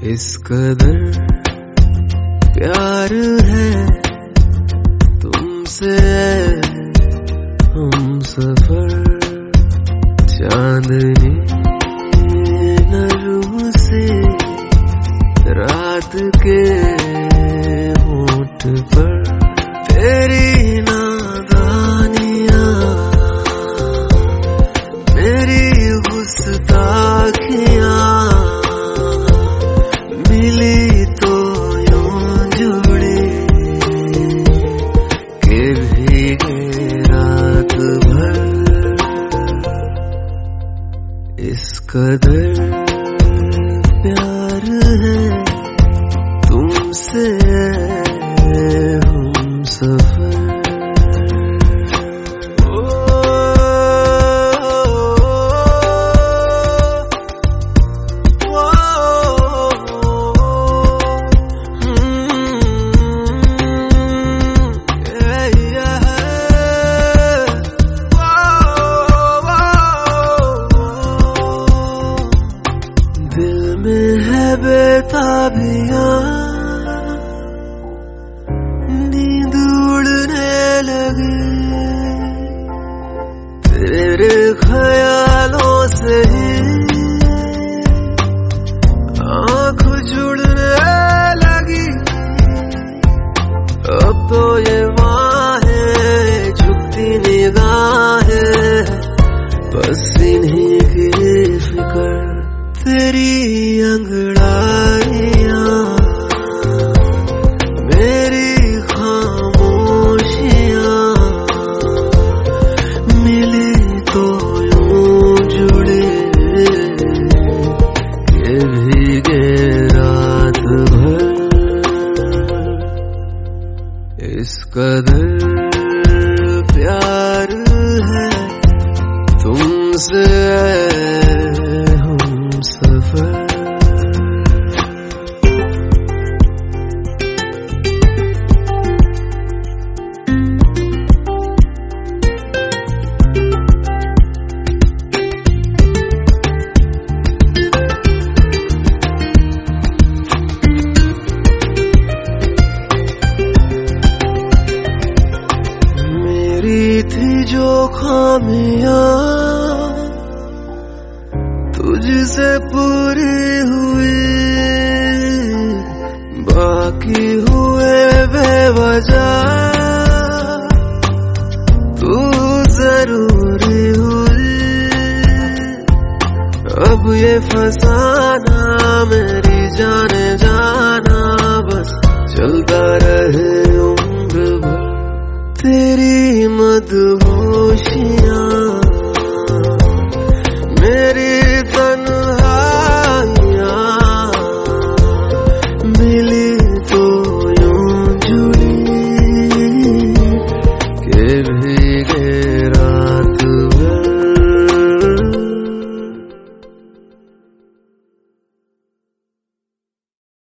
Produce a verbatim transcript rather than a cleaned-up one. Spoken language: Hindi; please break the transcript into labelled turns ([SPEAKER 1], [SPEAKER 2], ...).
[SPEAKER 1] इस कदर प्यार है तुमसे हम सफर, चांदनी नरम से रात के होठ पर, तेरी नादानियां मेरी गुस्ताखियां मिली तो यूं जुड़ी के भीगे रात भर। इस कदर प्यार है तुमसे हम सफर। दिल में है बेताबियां, नींद उड़ने लगी तेरे ख्यालों से ही, आँख जुड़ने लगी अब तो ये बाहें झुकती निगाहें, बस इन्हीं की फिक्र तेरी अंगड़ाइयां मेरी खामोशियां मिली तो यूं जुड़े के भीगे रात भर। इस कदर प्यार है तुमसे हम सफर। मेरी थी जो खामियां तुझसे पूरी हुई, बाकी हुए बेवजह तू जरूरी हुई। अब ये फसाना मेरी जाने जाना बस चलता रहे उम्र भर, तेरी मदद